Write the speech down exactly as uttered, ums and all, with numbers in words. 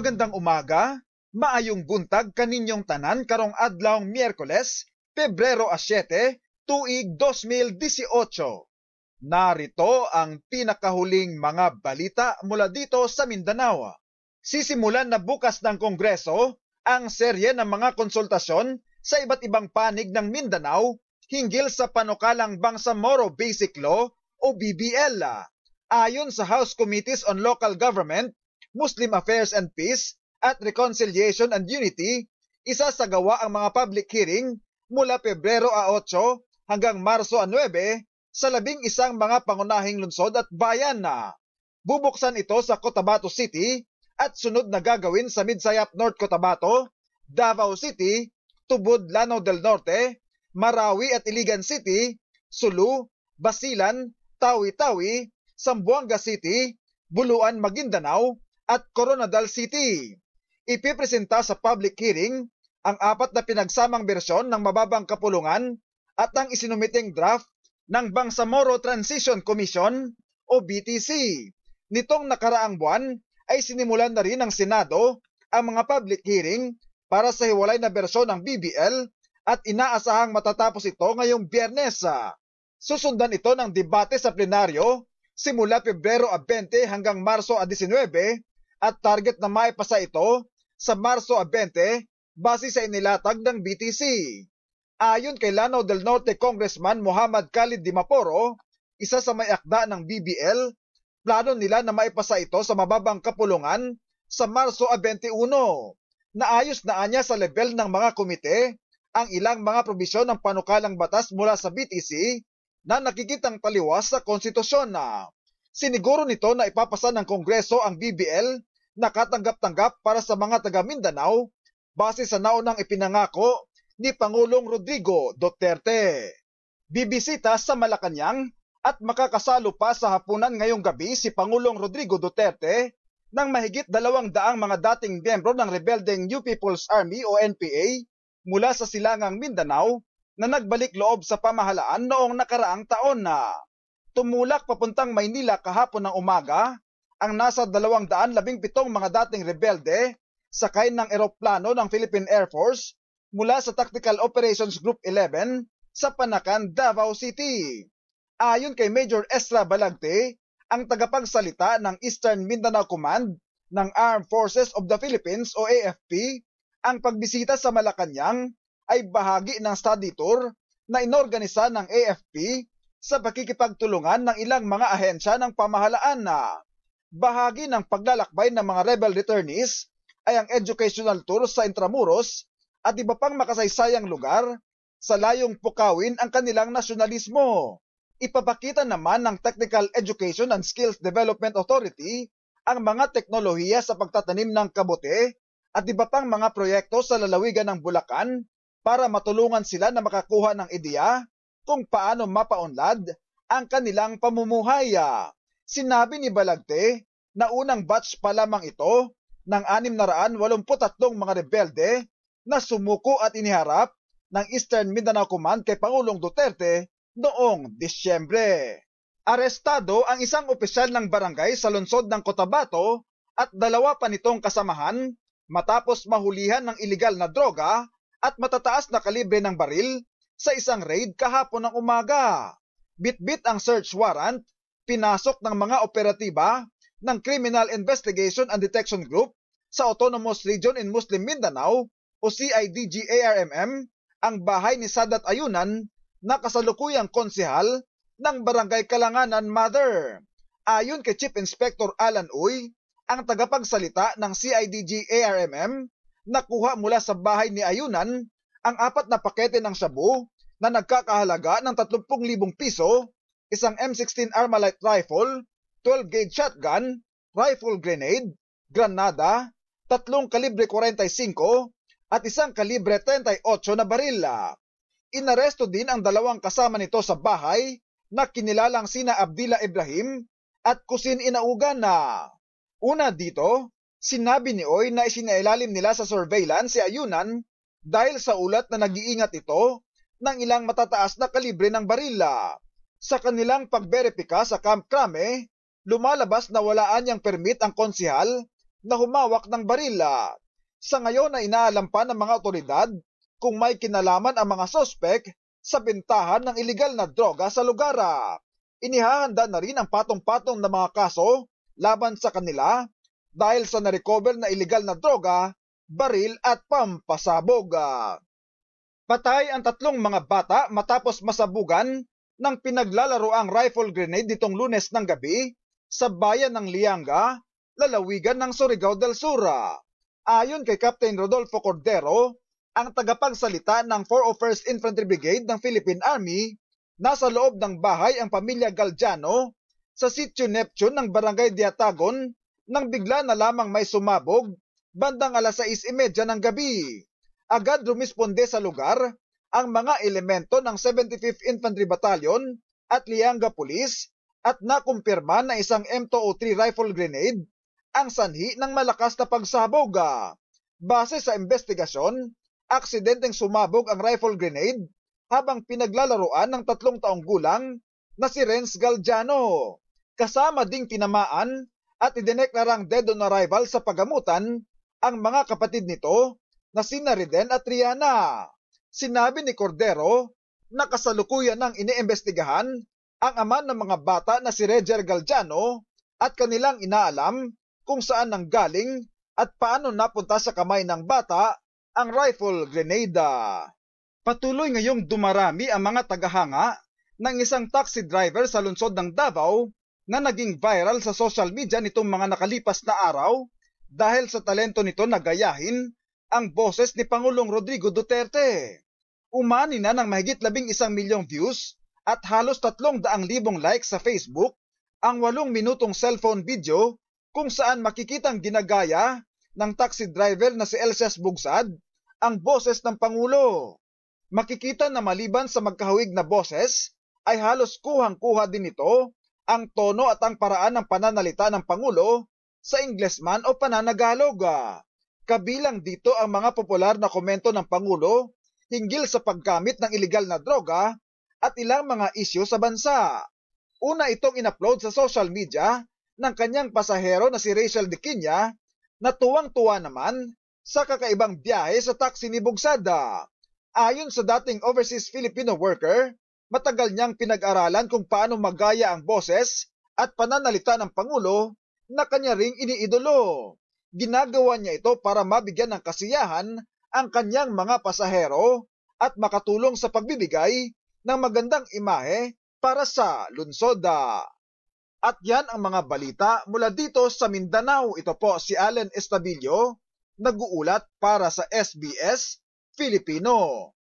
Magandang umaga, maayong buntag kaninyong tanan karong adlawng Miyerkules, Pebrero siyete, tuig dos mil disyotso. Narito ang pinakahuling mga balita mula dito sa Mindanao. Sisimulan na bukas ng Kongreso ang serye ng mga konsultasyon sa iba't ibang panig ng Mindanao hinggil sa panukalang Bangsamoro Basic Law o B B L. Ayon sa House Committees on Local Government, Muslim Affairs and Peace at Reconciliation and Unity, isasagawa ang mga public hearing mula Pebrero otso hanggang Marso nuwebe sa labing isang mga pangunahing lungsod at bayan na. Bubuksan ito sa Cotabato City at sunod na gagawin sa Midsayap North Cotabato, Davao City, Tubod, Lanao del Norte, Marawi at Iligan City, Sulu, Basilan, Tawi-Tawi, Zamboanga City, Buluan, Maguindanao at Coronadal City. Ipipresenta sa public hearing ang apat na pinagsamang bersyon ng mababang kapulungan at ang isinumiting draft ng Bangsamoro Transition Commission o B T C. Nitong nakaraang buwan ay sinimulan na rin ng Senado ang mga public hearing para sa hiwalay na bersyon ng B B L at inaasahang matatapos ito ngayong Biyernes. Susundan ito ng debate sa plenaryo simula Pebrero dalawampu't hanggang Marso disynuwebe at target na maipasa ito sa Marso dalawampu't base sa inilatag ng B T C. Ayon kay Lanao del Norte Congressman Muhammad Khalid Dimaporo, isa sa may akda ng B B L, plano nila na maipasa ito sa mababang kapulungan sa Marso dalawampu't Naayos na anya sa level ng mga komite ang ilang mga probisyon ng panukalang batas mula sa B T C na nakikitang taliwas sa konstitusyon na. Siniguro nito na ipapasa ng Kongreso ang B B L na katanggap-tanggap para sa mga taga Mindanao base sa naunang ipinangako ni Pangulong Rodrigo Duterte. Bibisita sa Malacanang at makakasalo pa sa hapunan ngayong gabi si Pangulong Rodrigo Duterte ng mahigit dalawang daang mga dating miyembro ng rebeldeng New People's Army o N P A mula sa silangang Mindanao na nagbalik loob sa pamahalaan noong nakaraang taon na. Tumulak papuntang Maynila kahapon ng umaga ang nasa dalawang daan labing pitong mga dating rebelde sakay ng eroplano ng Philippine Air Force mula sa Tactical Operations Group eleven sa Panacan, Davao City. Ayon kay Major Ezra Balagte, ang tagapagsalita ng Eastern Mindanao Command ng Armed Forces of the Philippines o A F P, ang pagbisita sa Malacanang ay bahagi ng study tour na inorganisa ng A F P sa pakikipagtulungan ng ilang mga ahensya ng pamahalaan na. Bahagi ng paglalakbay ng mga rebel returnees ay ang educational tour sa Intramuros at iba pang makasaysayang lugar sa layong pukawin ang kanilang nasyonalismo. Ipapakita naman ng Technical Education and Skills Development Authority ang mga teknolohiya sa pagtatanim ng kabote at iba pang mga proyekto sa lalawigan ng Bulacan para matulungan sila na makakuha ng ideya kung paano mapaunlad ang kanilang pamumuhay. Sinabi ni Balagte na unang batch pa lamang ito ng anim na raan walumput tatlong mga rebelde na sumuko at iniharap ng Eastern Mindanao Command kay Pangulong Duterte noong Disyembre. Arestado ang isang opisyal ng barangay sa lungsod ng Cotabato at dalawa pa nitong kasamahan matapos mahulihan ng iligal na droga at matataas na kalibre ng baril sa isang raid kahapon ng umaga. Bitbit ang search warrant, pinasok ng mga operatiba ng Criminal Investigation and Detection Group sa Autonomous Region in Muslim Mindanao o C I D G A R M M ang bahay ni Sadat Ayunan na kasalukuyang konsehal ng Barangay Kalanganan Mother. Ayon kay Chief Inspector Alan Uy, ang tagapagsalita ng C I D G A R M M, nakuha mula sa bahay ni Ayunan ang apat na pakete ng shabu na nagkakahalaga ng tatlumpu libong piso, isang M sixteen Armalite rifle, twelve gauge shotgun, rifle grenade, granada, tatlong kalibre forty-five at isang kalibre thirty-eight na barila. Inaresto din ang dalawang kasama nito sa bahay na kinilalang sina Abdillah Ibrahim at Kusin Inaugan na. Una dito, sinabi ni Oy na isinailalim nila sa surveillance si Ayunan dahil sa ulat na nag-iingat ito ng ilang matataas na kalibre ng barila. Sa kanilang pagberipika sa Camp Crame, lumalabas na walaan niyang permit ang konsehal na humawak ng barila. Sa ngayon ay inaalam pa ng mga otoridad kung may kinalaman ang mga sospek sa bentahan ng iligal na droga sa lugar. Inihahanda na rin ang patong-patong na mga kaso laban sa kanila dahil sa narecover na iligal na droga, baril at pampasabog. Patay ang tatlong mga bata matapos masabugan ng pinaglalaroang rifle grenade nitong Lunes ng gabi sa bayan ng Lianga, lalawigan ng Surigao del Sur. Ayon kay Captain Rodolfo Cordero, ang tagapagsalita ng four oh first Infantry Brigade ng Philippine Army, nasa loob ng bahay ang pamilya Galdiano sa Sitio Neptune ng Barangay Diatagon nang bigla na lamang may sumabog bandang alas sais trenta ng gabi. Agad rumisponde sa lugar ang mga elemento ng seventy-fifth Infantry Battalion at Lianga Police at nakumpirma na isang M two oh three rifle grenade ang sanhi ng malakas na pagsabog. Base sa investigasyon, aksidenteng sumabog ang rifle grenade habang pinaglalaroan ng tatlong taong gulang na si Renz Galdiano. Kasama ding tinamaan at idineklarang dead on arrival sa pagamutan ang mga kapatid nito na sina Riden at Rihanna. Sinabi ni Cordero na kasalukuyan ng iniimbestigahan ang ama ng mga bata na si Reger Galdiano at kanilang inaalam kung saan nanggaling at paano napunta sa kamay ng bata ang rifle grenade. Patuloy ngayong dumarami ang mga tagahanga ng isang taxi driver sa lungsod ng Davao na naging viral sa social media nitong mga nakalipas na araw dahil sa talento nito na gayahin ang boses ni Pangulong Rodrigo Duterte. Umani na ng mahigit labing isang milyong views at halos tatlong daang libong likes sa Facebook ang walong minutong cellphone video kung saan makikitang ginagaya ng taxi driver na si Elsias Bugsad ang boses ng Pangulo. Makikita na maliban sa magkahawig na boses ay halos kuhang-kuha din ito ang tono at ang paraan ng pananalita ng Pangulo sa Ingles man o pananagalog. Kabilang dito ang mga popular na komento ng Pangulo hinggil sa paggamit ng iligal na droga at ilang mga isyu sa bansa. Una itong inupload sa social media ng kanyang pasahero na si Rachel Diquiña na tuwang-tuwa naman sa kakaibang biyahe sa taxi ni Bugsada. Ayon sa dating overseas Filipino worker, matagal niyang pinag-aralan kung paano magaya ang boses at pananalita ng Pangulo na kanya ring iniidolo. Ginagawa niya ito para mabigyan ng kasiyahan ang kanyang mga pasahero at makatulong sa pagbibigay ng magandang imahe para sa lungsod. At yan ang mga balita mula dito sa Mindanao. Ito po si Allen Estabillo, nag-uulat para sa S B S Filipino.